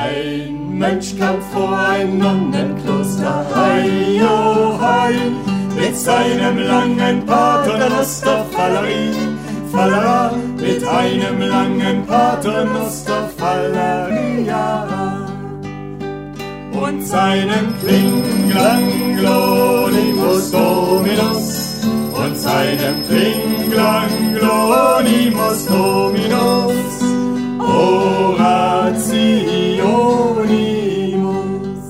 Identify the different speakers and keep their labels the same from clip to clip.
Speaker 1: Ein Mönch kam vor ein Nonnenkloster, hei, oh, hei, mit seinem langen Paternoster, Falleri, Fallera, mit einem langen Paternoster, Falleria, und seinem Klinglang Glorimus Dominus, und seinem Klinglang Glorimus Dominus, Orationibus.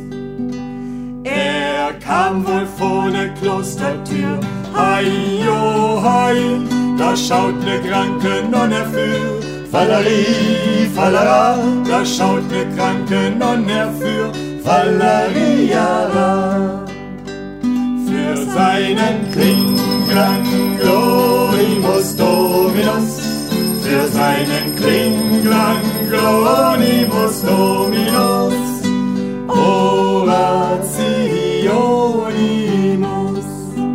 Speaker 1: Er kam wohl vor ne Klostertür, hei, oh, hei, da schaut ne kranke Nonne für, Falleri, Fallera, da schaut ne kranke Nonne für, Falleria, für seinen Klinglang Glorimus Dominus, für seinen Klinglang Glorimus Dominus, Orationibus.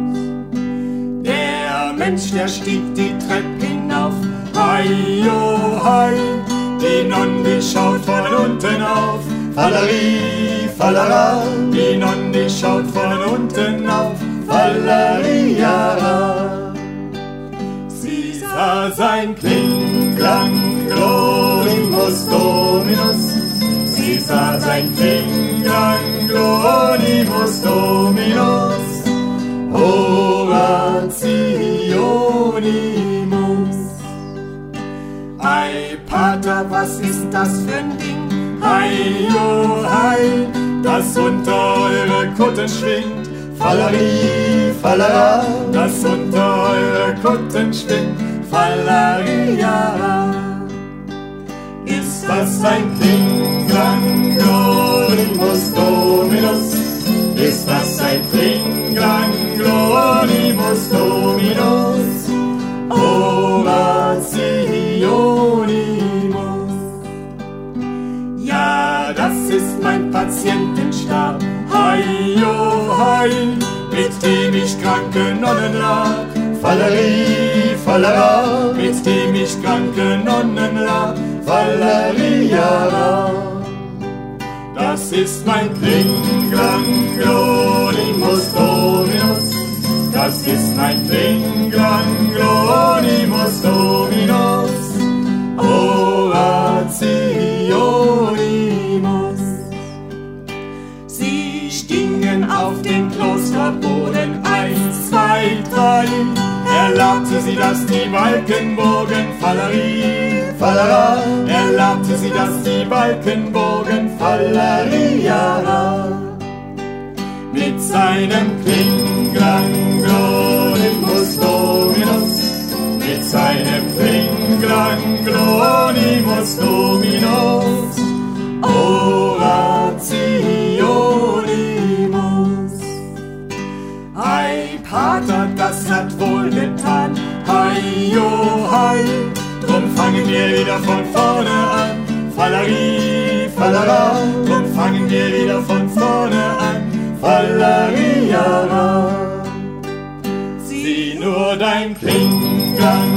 Speaker 1: Der Mensch, der stieg die Treppe hinauf, hei, oh, hei, die Nonne, die schaut von unten auf, Falleri, Fallera, die Nonne, die schaut von unten auf, Falleria. Sie sah sein Klinglang Glorimus Dominus, sie sah sein Klinglang Glorimus Dominus, Orationibus. Ei, Pater, was ist das für ein Ding? Hei, oh, hei, das unter eure Kutten schwingt, Falleri, Fallera, das unter eure Kutten schwingt, Falleria. Ist das ein Klinglang Glorimus Dominus? Ist das ein Klinglang Glorimus Dominus? Orationibus. Ja, das ist mein Patientenstab, hei, oh, hei, mit dem ich kranke Nonnen lag, Falleri, Fallera, mit dem ich kranke Nonnen lag, Falleria. Das ist mein Klinglang Glorimus Dominus, das ist mein Klinglang Glorimus Dominus, Orationibus. Sie stiegen auf den Klosterboden, 1, 2, 3, erlaubte sie, dass die Balken bogen, Falleri, Fallera, erlaubte sie, dass die Balken bogen, Falleria. Mit seinem Klinglang Glorimus Dominus, mit seinem Klinglang Glorimus Dominus, Orationibus. Ei, Pater, das hat wohl getan, hei, oh, hei, drum fangen wir wieder von vorne an, Falleri, Fallera, drum fangen wir wieder von vorne an, Falleria. Sieh nur dein Klinglang